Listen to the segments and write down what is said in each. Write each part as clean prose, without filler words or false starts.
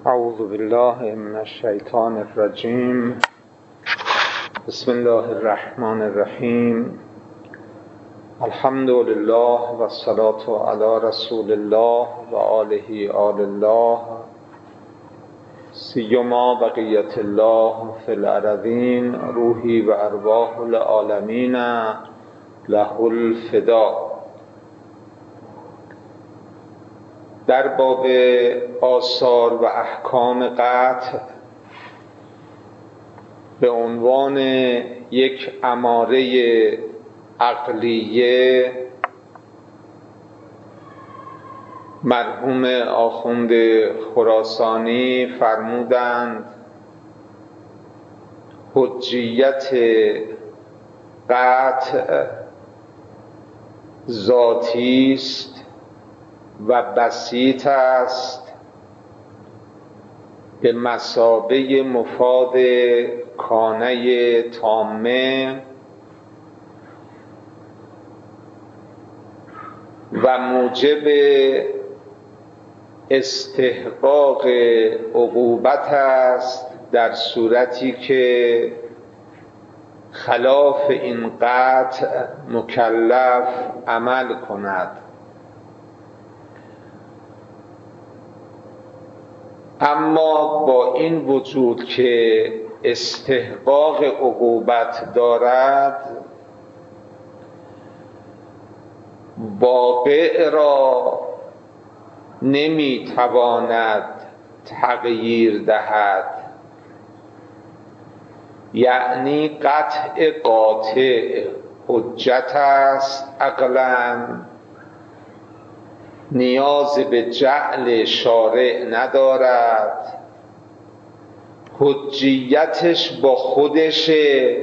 اعوذ بالله من الشیطان الرجیم. بسم الله الرحمن الرحیم. الحمد لله و الصلاة علی رسول الله و آله آل الله سیما بقیت الله فی الارضین روحی و ارواح العالمین له الفدا. در باب آثار و احکام قطع به عنوان یک اماره عقلیه مرحوم آخوند خراسانی فرمودند حجیت قطع ذاتی است و بسیط است به مثابه مفاد کانه تامه و موجب استحقاق عقوبت است در صورتی که خلاف این قطع مکلف عمل کند. اما با این وجود که استحقاق عقوبت دارد، واقع را نمیتواند تغییر دهد، یعنی قطع قاطع حجت است عقلاً، نیاز به جعل شارع ندارد، حجیتش با خودشه،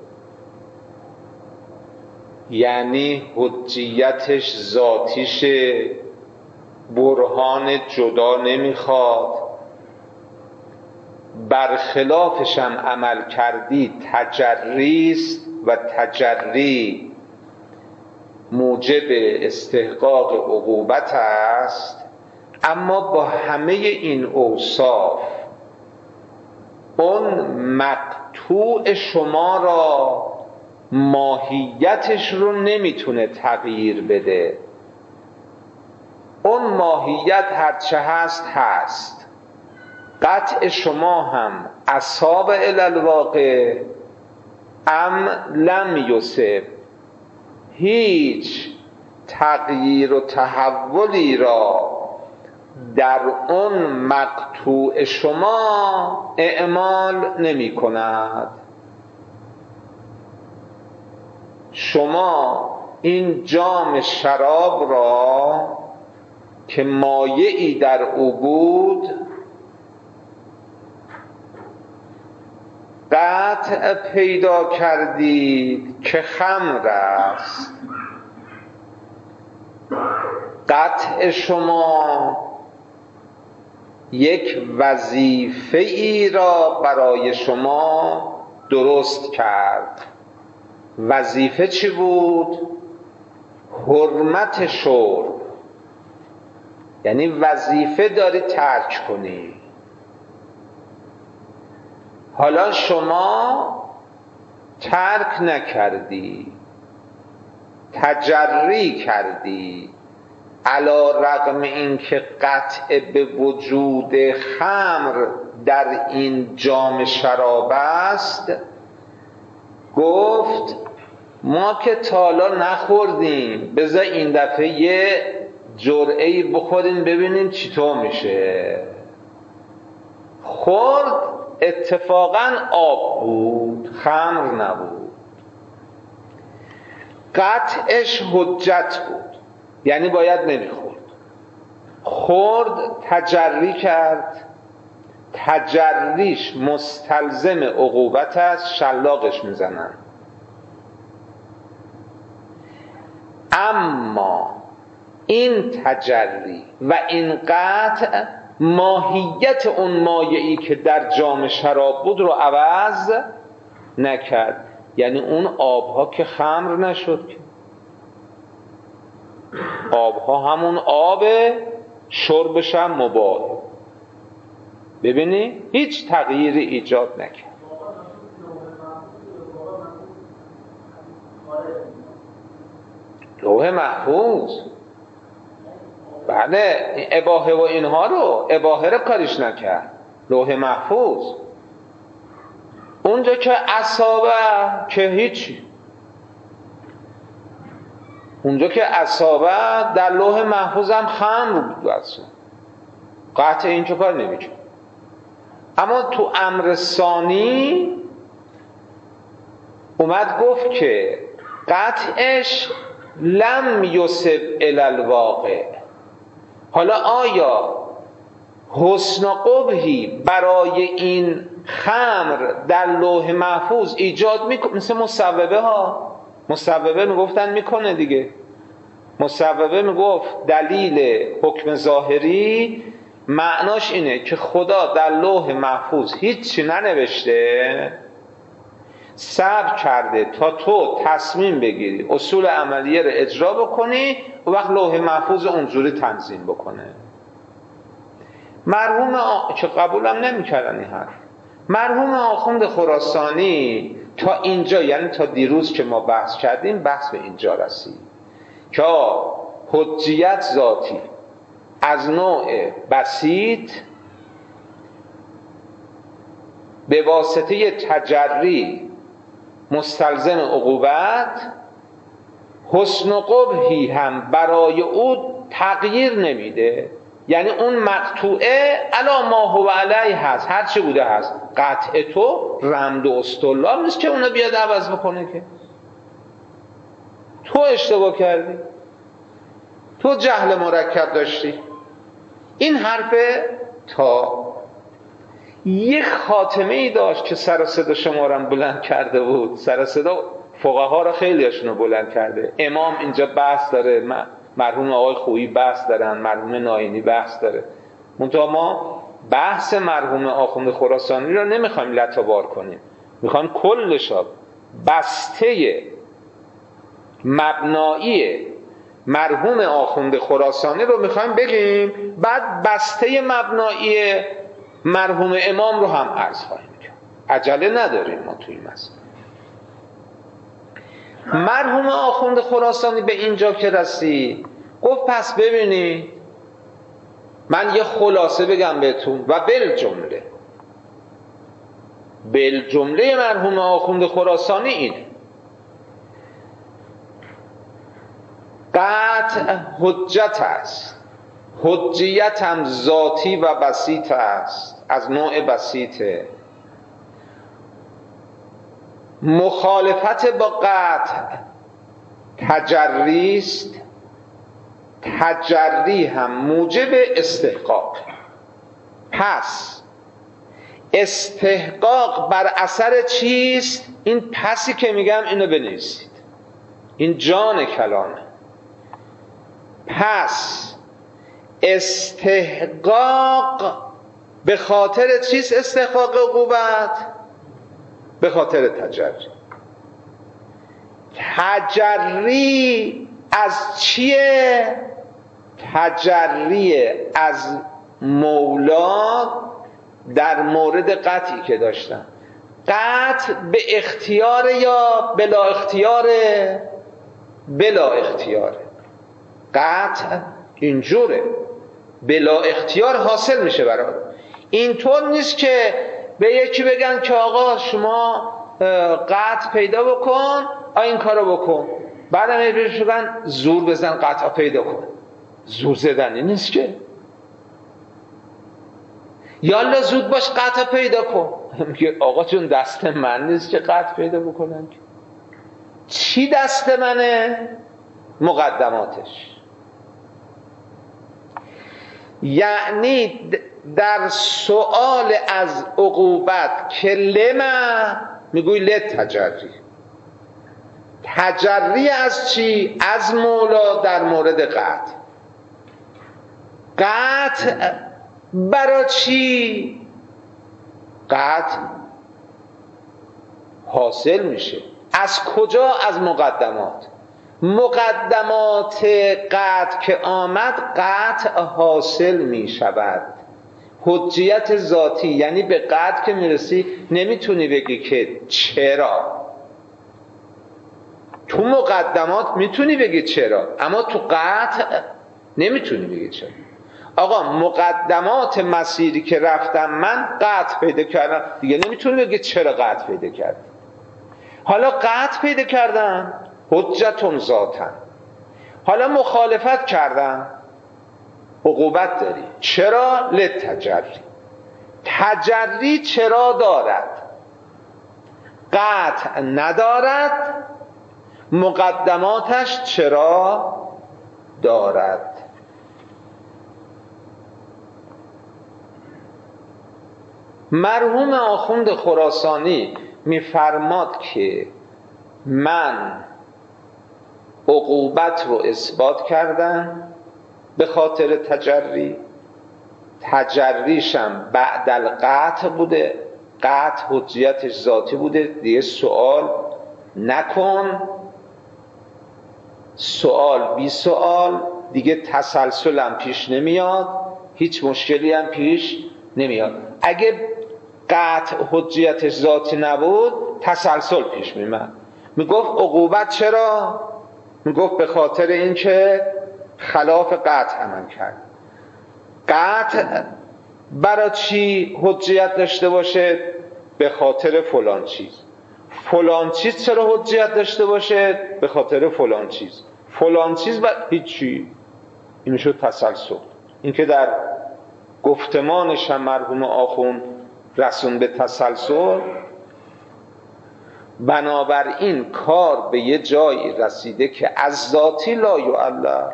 یعنی حجیتش ذاتیشه، برهان جدا نمیخواد. برخلافش هم عمل کردی تجریست و تجری موجب استحقاق عقوبت است. اما با همه این اوصاف اون مقطوع شما را ماهیتش رو نمیتونه تغییر بده. اون ماهیت هرچه هست هست. قطع شما هم اصاب الالواقع ام لم یصب، هیچ تغییر و تحولی را در اون مقطوع شما اعمال نمی کند. شما این جام شراب را که مایعی در او بود قطع پیدا کردید که خمر است. قطع شما یک وظیفه ای را برای شما درست کرد. وظیفه چی بود؟ حرمت شرب، یعنی وظیفه داری ترک کنی. حالا شما ترک نکردی، تجری کردی، علی رغم این که قطع به وجود خمر در این جام شراب است. گفت ما که تالا نخوردیم، بذار این دفعه یه جرعه‌ای بخوریم ببینیم چطور میشه. خورد، اتفاقاً آب بود، خمر نبود. قطعش حجت بود، یعنی باید نمیخورد. خورد، تجری کرد، تجریش مستلزم عقوبت است، شلاقش میزنن. اما این تجری و این قطع ماهیت اون مایعی که در جام شراب بود رو عوض نکرد. یعنی اون آبها که خمر نشد که آبها همون آب، شربش هم مباح. ببینی هیچ تغییری ایجاد نکرد. لوح محفوظ بله، اباحه و اینها رو اباحه رو کاریش نکرد. لوح محفوظ اونجا که اصابه که هیچی، اونجا که اصابه در لوح محفوظ هم خمر بود اصلا قطع این که کار نمیشه. اما تو امر ثانی اومد گفت که قطعش لم یصب الی الواقع. حالا آیا حسن و قبحی برای این خمر در لوح محفوظ ایجاد میکنه؟ مثل مصوبه ها، مصوبه میگفتن میکنه دیگه. مصوبه میگفت دلیل حکم ظاهری معناش اینه که خدا در لوح محفوظ هیچی ننوشته، صبر کرده تا تو تصمیم بگیری اصول عملیه رو اجرا بکنی و وقت لوح محفوظ اونجوری تنظیم بکنه. مرحوم که قبولم نمی‌کردن این حرف، مرحوم آخوند خراسانی تا اینجا، یعنی تا دیروز که ما بحث کردیم، بحث به اینجا رسید که حجیت ذاتی از نوع بسیط به واسطه تجری مستلزم عقوبت، حسن و قبحی هم برای او تغییر نمیده. یعنی اون مقطوعه علا ما هو علیه هست، هر چی بوده هست. قطع تو رمد و استدلال نیست که اونو بیاد عوض بکنه، که تو اشتباه کردی، تو جهل مرکب داشتی. این حرف تا یک خاتمه ای داشت که سر و صدا شما رو بلند کرده بود. سر و صدا فقها را خیلی هاشونو بلند کرده. امام اینجا بحث داره، مرحوم آقای خویی بحث دارن، مرحوم ناینی بحث داره. منتها ما بحث مرحوم آخوند خراسانی را نمیخوایم لطابار کنیم، میخوایم کلشا بسته مبنایی مرحوم آخوند خراسانی رو میخوایم بگیم، بعد بسته مبنایی مرحوم امام رو هم عرض خواهیم کرد. عجله نداریم ما توی این مسئله. مرحوم آخوند خراسانی به اینجا که رسید گفت پس ببینید من یه خلاصه بگم بهتون و بالجمله مرحوم آخوند خراسانی اینه: قطع حجت است، حجیت هم ذاتی و بسیط است، از نوع بسیطه. مخالفت با قطع تجری است، تجری هم موجب استحقاق. پس استحقاق بر اثر چیست؟ این پسی که میگم اینو بنویسید، این جان کلامه. پس استحقاق به خاطر چیست؟ استحقاق عقوبت به خاطر تجری. تجری از چیه؟ تجری از مولا در مورد قطعی که داشتن. قطع به اختیار یا بلا اختیاره؟ بلا اختیاره. قطع اینجوره، بلا اختیار حاصل میشه برای. اینطور نیست که به یکی بگن که آقا شما قطع پیدا بکن، این کارو بکن، بعدم بهش بگن زور بزن قطع پیدا کن. زور زدنی نیست که. یالا زود باش قطع پیدا کن. میگه آقا چون دست من نیست که قطع پیدا بکنم. چی دست منه؟ مقدماتش. یعنی در سؤال از عقوبت که لما میگوی لتجری. تجری از چی؟ از مولا در مورد قطع. قطع برای چی؟ قطع حاصل میشه از کجا؟ از مقدمات. مقدمات قطع که آمد قطع حاصل می شود. حجیت ذاتی یعنی به قطع که میرسی نمیتونی بگی که چرا. تو مقدمات میتونی بگی چرا، اما تو قطع نمیتونی بگی چرا. آقا مقدمات مسیری که رفتم من قطع پیدا کردم، دیگه نمیتونی بگی چرا قطع پیدا کردم. حالا قطع پیدا کردم حجتون ذاتن، حالا مخالفت کردم عقوبت داری. چرا؟ لتجری. تجری چرا دارد؟ قطع ندارد. مقدماتش چرا دارد؟ مرحوم آخوند خراسانی میفرماد که من عقوبت رو اثبات کردم به خاطر تجری، تجریشم بعد القطع بوده، قطع حجیتش ذاتی بوده، دیگه سوال نکن، سوال بی سوال، دیگه تسلسل هم پیش نمیاد، هیچ مشکلی هم پیش نمیاد. اگه قطع حجیتش ذاتی نبود تسلسل پیش میمد. میگفت عقوبت چرا؟ میگفت به خاطر اینکه خلاف قطع عمل کرد. قطع برای چی حجیت داشته باشه؟ به خاطر فلان چیز. فلان چیز چرا حجیت داشته باشه؟ به خاطر فلان چیز. فلان چیز و هیچی. این میشد تسلسل. این که در گفتمانش هم مرحوم آخوند رسون به تسلسل. بنابراین کار به یه جایی رسیده که از ذاتی لا یعلل،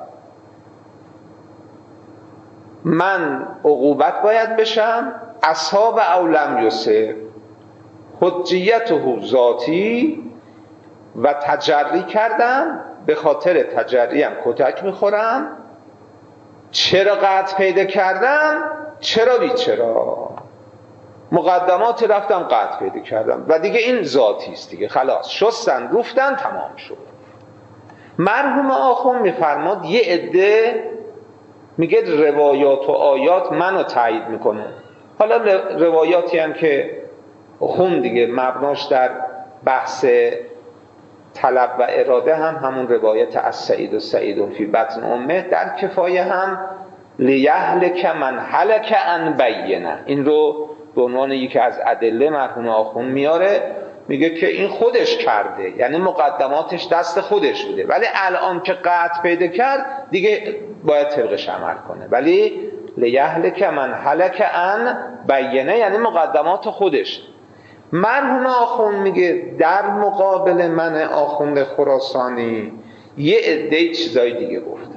من عقوبت باید بشم، اصحاب او لم یصب، حجیته ذاتی و تجری کردم، به خاطر تجریم کتک میخورم. چرا قطع پیدا کردم؟ چرا بی چرا. مقدمات رفتم قطع پیدا کردم و دیگه این ذاتی است دیگه، خلاص شستن روفتن تمام شد. مرحوم آخوند میفرماد یه عده میگه روایات و آیات منو تایید میکنه. حالا روایاتی هم که خون دیگه مبناش در بحث طلب و اراده هم همون روایت از سعید و سعید فی بطن امه، در کفایه هم لیهلک من هلک عن بینه، این رو به عنوان یکی از ادله مرحوم آخوند میاره، میگه که این خودش کرده، یعنی مقدماتش دست خودش بوده، ولی الان که قطع پیدا کرد دیگه باید طبقش عمل کنه. ولی لیهلک من هلک عن بینه یعنی مقدمات خودش. مرحوم آخوند میگه در مقابل من آخوند خراسانی یه عده چیزای دیگه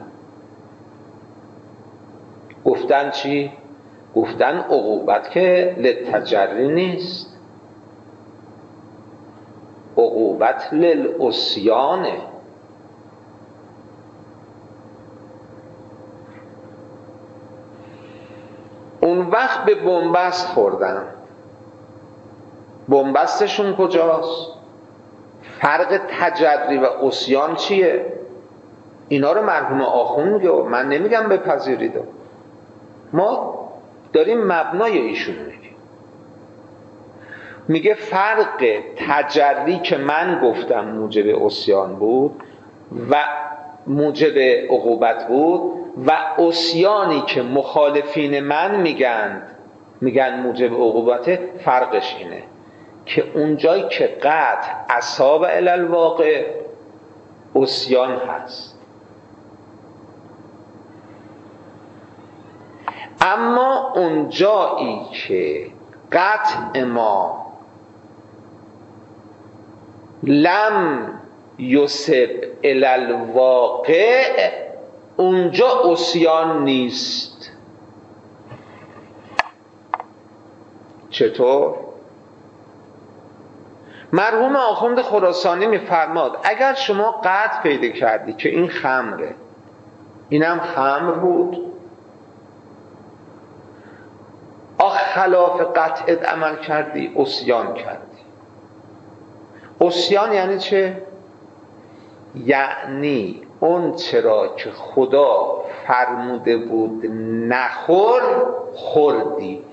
گفتن چی؟ گفتن عقوبت که للتجری نیست، عقوبت للعصیانه. اون وقت به بنبست خوردن. بنبستشون کجاست؟ فرق تجری و عصیان چیه؟ اینا رو مرحوم آخوند میگه، من نمیگم بپذیرید، ما داریم مبنای ایشون میگیم. میگه فرق تجری که من گفتم موجب عصیان بود و موجب عقوبت بود و عصیانی که مخالفین من میگن موجب عقوبته، فرقش اینه که اونجایی که قطع اصاب الی الواقع عصیان هست، اما اونجایی که قطع ما لم یصب الی الواقع اونجا عصیان نیست. چطور؟ مرحوم آخوند خراسانی میفرماد اگر شما قطع پیدا کردی که این خمره، اینم خمر بود، خلاف قطعت عمل کردی، عصیان کردی. عصیان یعنی چه؟ یعنی اون چرا که خدا فرموده بود نخور خوردی،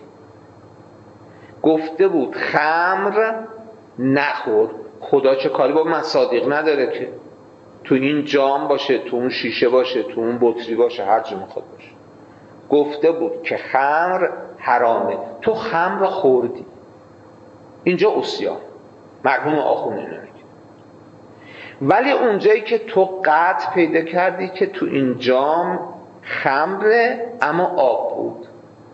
گفته بود خمر نخور. خدا چه کاری با مصادیق نداره که تو این جام باشه، تو اون شیشه باشه، تو اون بطری باشه، هر جا میخواد باشه. گفته بود که خمر حرامه، تو خمر خوردی. اینجا عصیان. مرحوم آخوند اینو میگه. ولی اونجایی که تو قطع پیدا کردی که تو این جام خمره اما آب بود،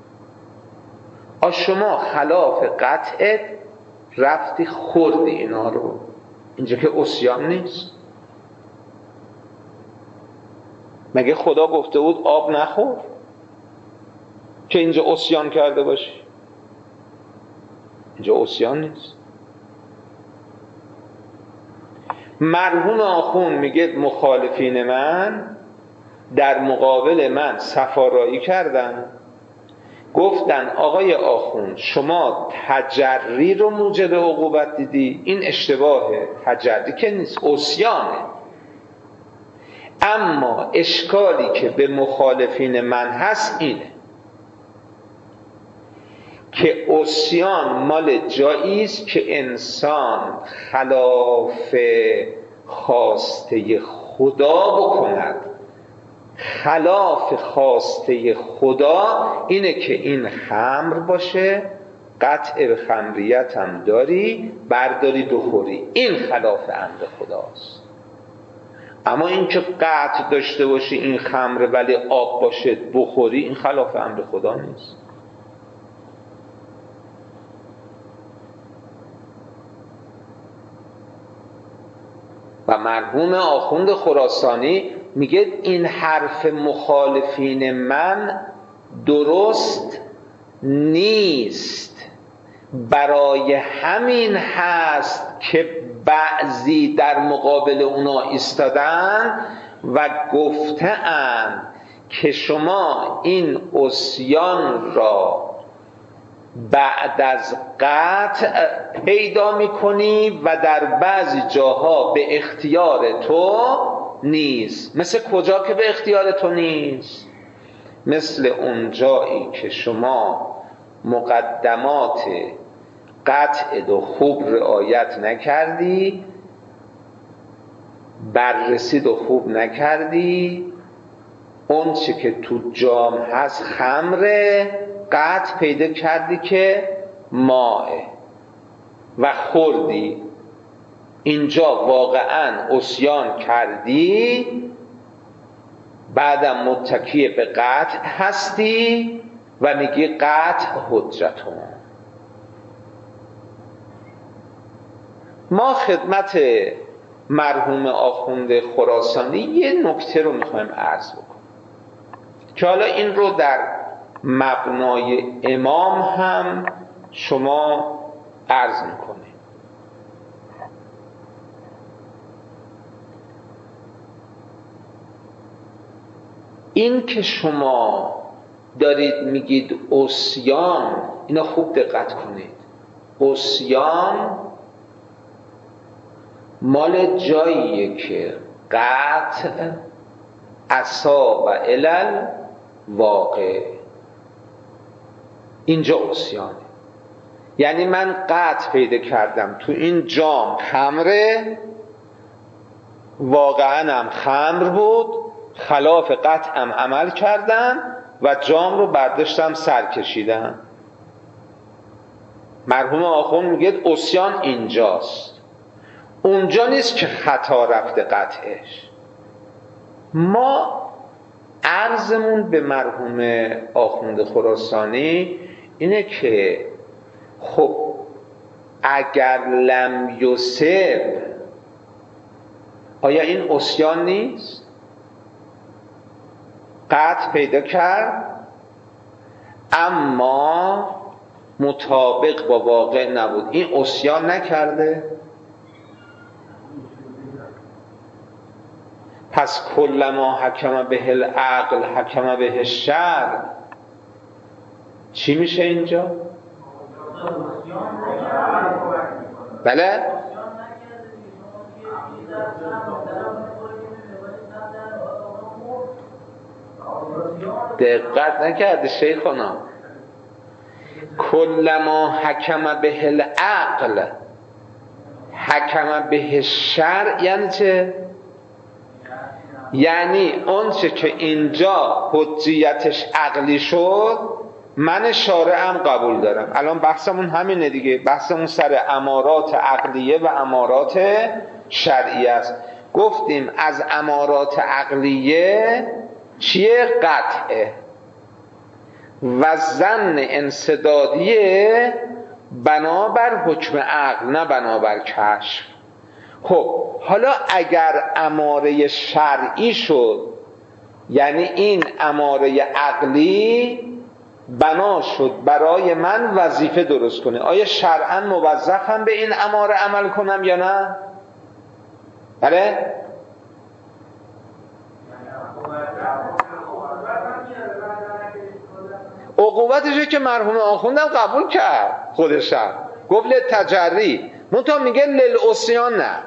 شما خلاف قطعت رفتی خوردی اینا رو، اینجا که عصیان نیست؟ مگه خدا گفته بود آب نخور که اینجا عصیان کرده باشی؟ اینجا عصیان نیست. مرحوم آخوند میگه مخالفین من در مقابل من صفارایی کردن، گفتن آقای آخوند شما تجری رو موجب عقوبت دیدی، این اشتباهه، تجری که نیست، عصیانه. اما اشکالی که به مخالفین من هست اینه که عصیان مال جایی است که انسان خلاف خواسته خدا بکند. خلاف خواسته خدا اینه که این خمر باشه، قطع به خمریت هم داری، برداری بخوری، این خلاف امر خداست. اما این که قطع داشته باشی این خمر ولی آب باشه بخوری، این خلاف امر خدا نیست. و مرحوم آخوند خراسانی میگه این حرف مخالفین من درست نیست، برای همین هست که بعضی در مقابل اونا ایستادن و گفتند که شما این عصیان را بعد از قطع پیدا میکنی و در بعضی جاها به اختیار تو نیست. مثل کجا که به اختیار تو نیست؟ مثل اون جایی که شما مقدمات قطع دو خوب رعایت نکردی، بررسی دو خوب نکردی، اون چه که تو جام هست خمره، قطع پیدا کردی که ماه و خوردی، اینجا واقعا عصیان کردی، بعدم متکی به قطع هستی و میگی قطع حجتون. ما خدمت مرحوم آخوند خراسانی یه نکته رو میخوایم عرض بکنیم که حالا این رو در مبنای امام هم شما عرض میکنید. این که شما دارید میگید عصیان، اینا خوب دقت کنید، عصیان مال جاییه که قطع عصا و علل واقع، اینجا عصیانه. یعنی من قطع پیدا کردم تو این جام خمره، واقعا هم خمر بود، خلاف قطعم عمل کردم و جام رو برداشتم سر کشیدم. مرحوم آخوند میگه عصیان اینجاست، اونجا نیست که خطا رفته قطعش. ما عرضمون به مرحوم آخوند خراسانی اینه که خب اگر لم یصب، آیا این عصیان نیست؟ قطع پیدا کرد اما مطابق با واقع نبود، این عصیان نکرده؟ پس کلما حکم به العقل حکم به الشرع، چی میشه اینجا؟ بله؟ دقت نکرده شیخنا. کلما حکم به العقل حکم به شرع یعنی چه؟ یعنی اون چه که اینجا حجیتش عقلی شد من شارعم قبول دارم. الان بحثمون همینه دیگه، بحثمون سر امارات عقلیه و امارات شرعیه است. گفتیم از امارات عقلیه چیه؟ قطعه و ظن انسدادیه بنابر حکم عقل نه بنابر کشف. خب حالا اگر اماره شرعی شد یعنی این اماره عقلی بنا شد برای من وظیفه درست کنه، آیا شرعاً موظفم به این اماره عمل کنم یا نه؟ بله؟ عقوبتشه که مرحوم آخوندم قبول کرد خودشم، گفت تجری، منتها میگه للعصیان نه،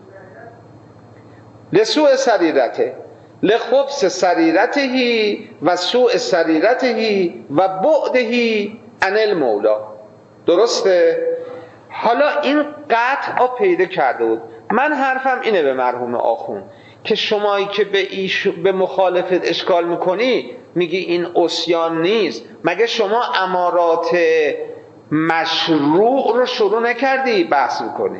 لسوء سریرته، لخبث سریرتهی و سوء سریرتهی و بعدهی عن المولا. درسته؟ حالا این قطع پیدا کرده بود. من حرفم اینه به مرحوم آخوند که شمایی که به مخالفت اشکال میکنی میگی این عصیان نیست، مگه شما امارات مشروع رو شروع نکردی بحث میکنی؟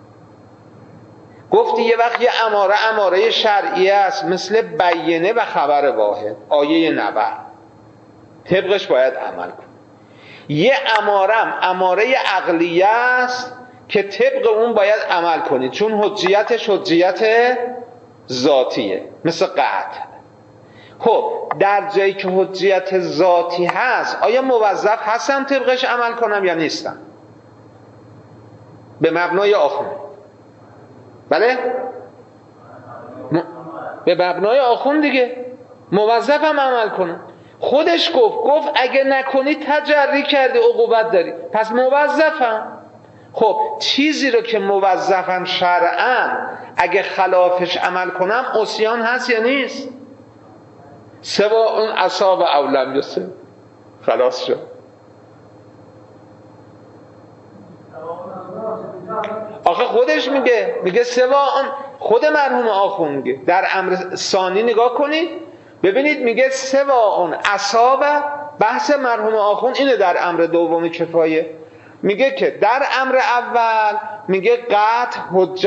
گفتی یه وقت یه اماره شرعیه است مثل بیینه و خبر واحد، آیه 90 طبقش باید عمل کن. یه اماره عقلیه است که طبق اون باید عمل کنید چون حجیتش حجیت ذاتیه مثل قطع. خب در جایی که حجیت ذاتی هست آیا موظف هستم طبقش عمل کنم یا نیستم؟ به مبنای آخوند. بله؟ به مبنای آخوند دیگه موظفم عمل کنم. خودش گفت اگه نکنی تجری کردی عقوبت داری، پس موظفم. خب چیزی رو که موظفم شرعاً اگه خلافش عمل کنم عصیان هست یا نیست؟ سواء اصاب او لم یصب، خلاص شد. آخه خودش میگه سواء، خود مرحوم آخوند میگه در امر ثانی نگاه کنید ببینید میگه سواء اصاب. بحث مرحوم آخوند اینه در امر دوم کفایه، میگه که در امر اول میگه قطع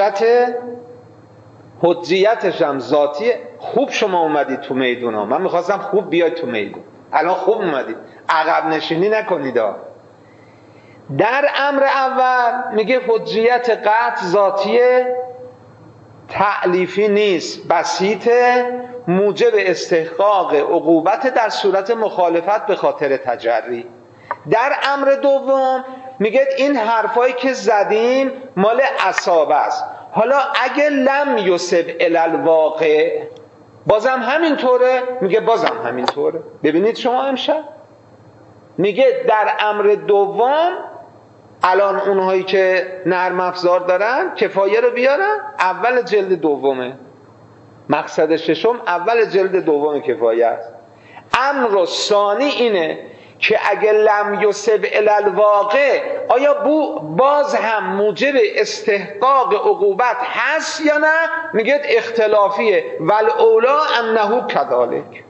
حجیتش هم ذاتیه. خوب شما اومدید تو میدون ها، من میخواستم خوب بیاید تو میدون، الان خوب اومدید، عقب نشینی نکنید ها. در امر اول میگه حجیت قطع ذاتیه، تألیفی نیست، بسیطه، موجب استحقاق عقوبت در صورت مخالفت به خاطر تجری. در امر دوم میگه این حرفایی که زدیم مال اصابه است. حالا اگه لم یصب الی الواقع بازم همینطوره؟ میگه بازم همینطوره. ببینید شما امشب میگه در امر دوم الان اونهایی که نرم افزار دارن کفایه رو بیارن، اول جلد دومه، مقصد ششم اول جلد دوم کفایه است. امر ثانی اینه که اگه لم یصب الی الواقع آیا باز هم موجب استحقاق عقوبت هست یا نه؟ میگه اختلافیه، والاولی انه کذالک.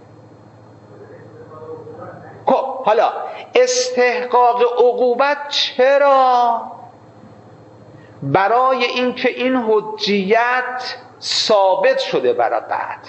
خب حالا استحقاق عقوبت چرا؟ برای اینکه این حجیت ثابت شده برای قطع.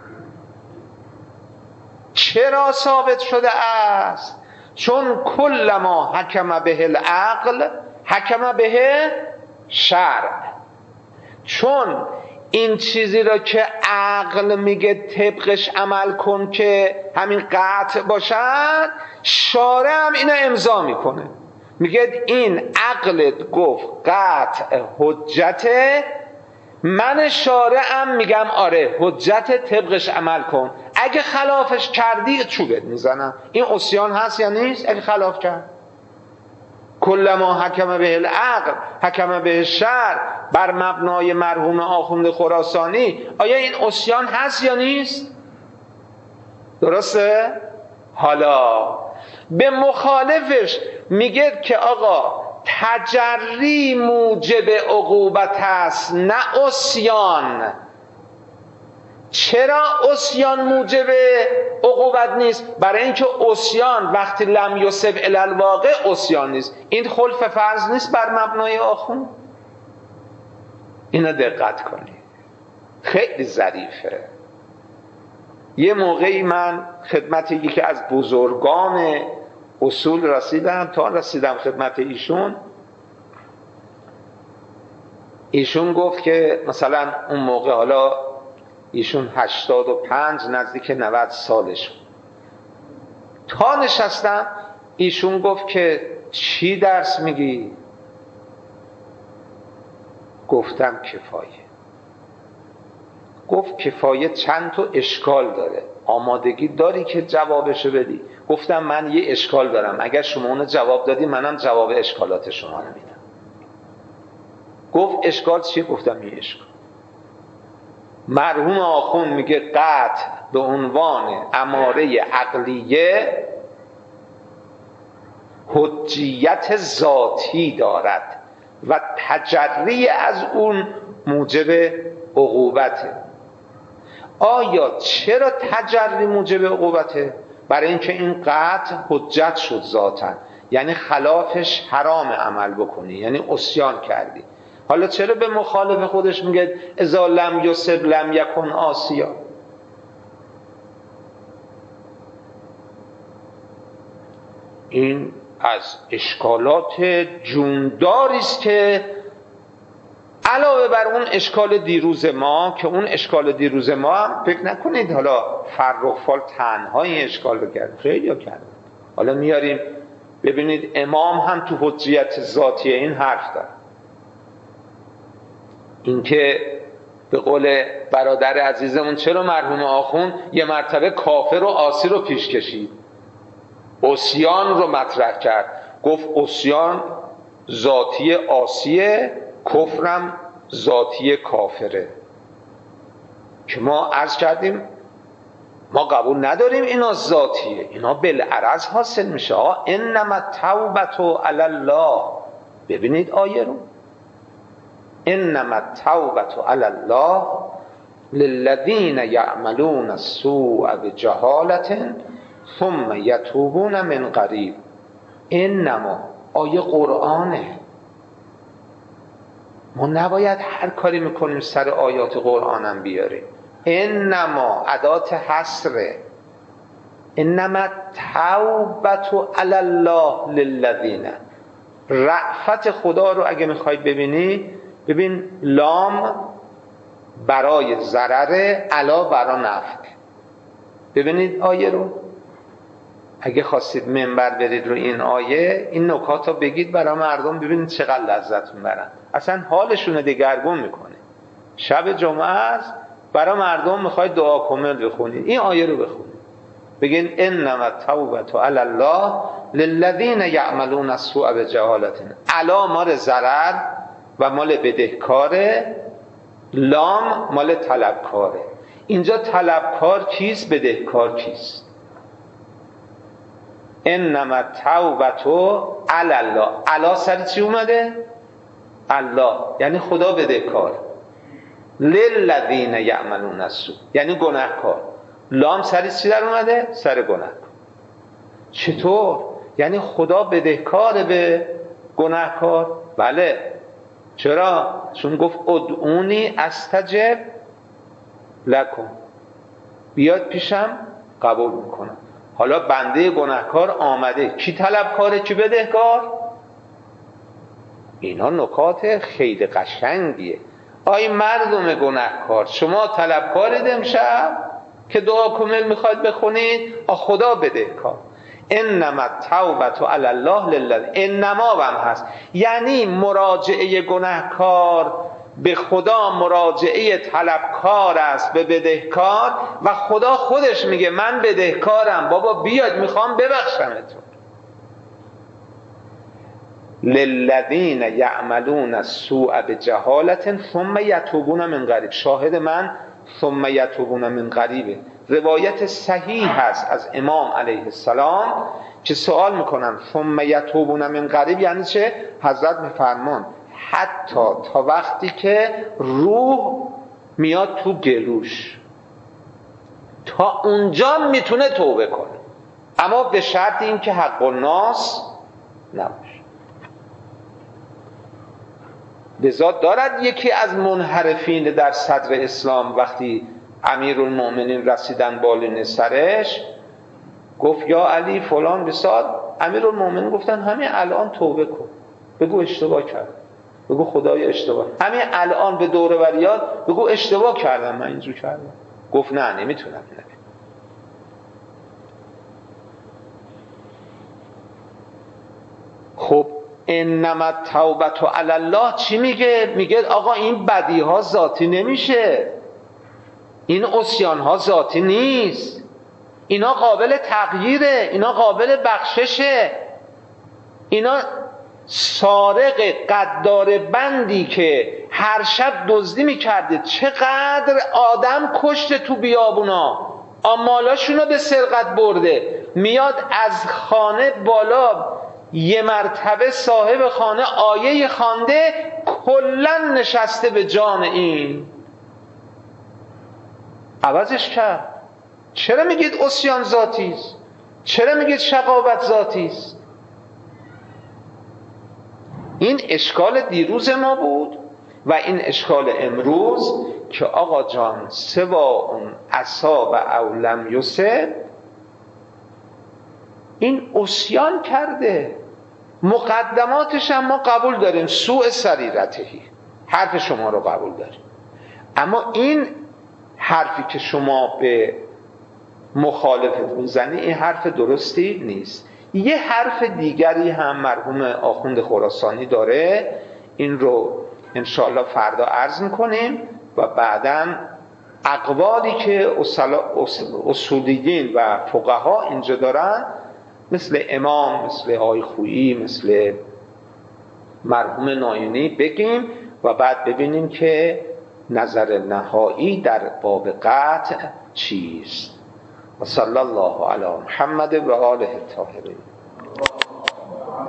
چرا ثابت شده است؟ چون کل ما حکم به العقل حکم به شرع. چون این چیزی را که عقل میگه طبقش عمل کن که همین قطع باشد، شارع هم اینو امضا میکنه، میگه این عقلت گفت قطع حجته، من شارعم میگم آره حجت طبقش عمل کن، اگه خلافش کردی چوبت میزنم. این عصیان هست یا نیست اگه خلاف کرد؟ کل ما حکم به العقل حکم به شرع بر مبنای مرحوم آخوند خراسانی، آیا این عصیان هست یا نیست؟ درسته؟ حالا به مخالفش میگه که آقا تجری موجب عقوبت است نه عصیان. چرا عصیان موجب عقوبت نیست؟ برای اینکه عصیان وقتی لم یصب الی الواقع عصیان نیست. این خلف فرض نیست بر مبنای آخوند. اینا دقت کنید، خیلی ظریفه. یه موقعی من خدمت یکی از بزرگان اصول رسیدم، تا رسیدم خدمت ایشون گفت که مثلا اون موقع، حالا ایشون 85 نزدیک 90 سالش، تا نشستم ایشون گفت که چی درس میگی؟ گفتم کفایه. گفت کفایه چند تا اشکال داره، آمادگی داری که جوابشو بدی؟ گفتم من یه اشکال دارم، اگر شما اونو جواب دادی منم جواب اشکالات شما رو میدم. گفت اشکال چیه؟ گفتم یه اشکال. مرحوم آخوند میگه قطع به عنوان اماره عقلیه حجیت ذاتی دارد و تجری از اون موجب عقوبته. آیا چرا تجری موجب عقوبته؟ برای اینکه این قطع حجت شد ذاتاً، یعنی خلافش حرام عمل بکنی، یعنی عصیان کردی. حالا چرا به مخالف خودش میگه اذا لم یصب لم یکن عاصیا؟ این از اشکالات جونداری است که علاوه بر اون اشکال دیروز ما، که اون اشکال دیروز ما هم فکر نکنید حالا فرخ فال تنها این اشکال رو کرد، خیلی ها کرد. حالا میاریم ببینید امام هم تو حجیت ذاتی این حرف داره. اینکه به قول برادر عزیزمون چرا مرحوم آخوند یه مرتبه کافر و عاصی رو پیش کشید، عصیان رو مطرح کرد، گفت عصیان ذاتی عاصیه، کفرم ذاتی کافره. که ما عرض کردیم ما قبول نداریم اینا ذاتیه، اینا بالعرض حاصل میشه. انما التوبة علی الله. ببینید آیه رو، انما التوبة علی الله للذین یعملون السوء بجهالة ثم یتوبون من قریب. انما آیه قرآنه، ما نباید هر کاری میکنیم سر آیات قرآنم بیاریم. انما ادات حصره، انما التوبة علی الله للذین. رأفت خدا رو اگه میخوای ببینی، ببین لام برای ضرره، علا برای نفع. ببینید آیه رو، اگه خواستید منبر برید رو این آیه، این نکات رو بگید برای مردم، ببینید چقدر لذت میبرن، اصلا حالشون دگرگون میکنه. شب جمعه است، برای مردم میخواید دعا کامل بخونید، این آیه رو بخونید، بگین انما التوبة علی الله للذین یعملون السوء بجهالة. علا مال ضرر و مال بدهکاره، لام مال طلبکاره. اینجا طلبکار کیست؟ بدهکار کیست؟ انما التوبة علی الله. علا سر چی اومده؟ الله، یعنی خدا بدهکار. للذین یعملون السوء یعنی گناهکار. لام سر چی در اومده؟ سر گناهکار. چطور؟ یعنی خدا بدهکار به گناهکار؟ بله. چرا؟ چون گفت ادعونی استجب لکم، بیاد پیشم قبول میکنم. حالا بنده گناهکار آمده، کی طلبکاره کی بدهکار؟ اینا نکات خیلی قشنگیه. آی مردم گناهکار، شما طلبکارید امشب که دعا کامل میخواید بخونید، خدا بدهکار. انما التوبة علی الله للذین، انما هم هست، یعنی مراجعه گناهکار به خدا مراجعه طلبکار است به بدهکار، و خدا خودش میگه من بدهکارم، بابا بیاد میخوام ببخشمتون. للذین یعملون السوء بجهالة ثم یتوبون من قریب. شاهد من ثم یتوبون من قریبه. روایت صحیح هست از امام علیه السلام که سوال میکنن ثم یتوبون من قریب یعنی چه؟ حضرت میفرمان حتی تا وقتی که روح میاد تو گلوش تا اونجا میتونه توبه کنه، اما به شرط این که حق الناس نباشه. لذا دارد یکی از منحرفین در صدر اسلام وقتی امیرالمؤمنین رسیدن بالین سرش گفت یا علی فلان بساد، امیرالمؤمنین گفتن همین الان توبه کن، بگو اشتباه کرد، بگو خدای اشتباه، همین الان به دور وریات بگو اشتباه کردم، من اینجور کردم. گفت نه نمیتونم. خب انما التوبة علی الله چی میگه؟ میگه آقا این بدی ها ذاتی نمیشه، این عصیان ها ذاتی نیست، اینا قابل تغییره، اینا قابل بخششه. اینا سارق قدار بندی که هر شب دزدی میکرده چقدر آدم کشته تو بیابونا، آمالاشونو به سرقت برده، میاد از خانه بالا یه مرتبه صاحب خانه آیه خوانده کلن نشسته به جان این، عوضش کرد. چرا میگید عصیان ذاتی است؟ چرا میگید شقاوت ذاتی است؟ این اشکال دیروز ما بود و این اشکال امروز که آقا جان سواء اصاب او لم یصب، این عصیان کرده، مقدماتش هم ما قبول داریم، سوء سریرتهی، حرف شما رو قبول داریم، اما این حرفی که شما به مخالفت میزنی این حرف درستی نیست. یه حرف دیگری هم مرحوم آخوند خراسانی داره، این رو انشاءالله فردا عرض میکنیم و بعداً اقوالی که اصولیین و فقها اینجا دارن مثل امام، مثل آقای خویی، مثل مرحوم نایینی بگیم و بعد ببینیم که نظر نهایی در باب قطع چیست. و صلی الله علی محمد و آله الطاهرین.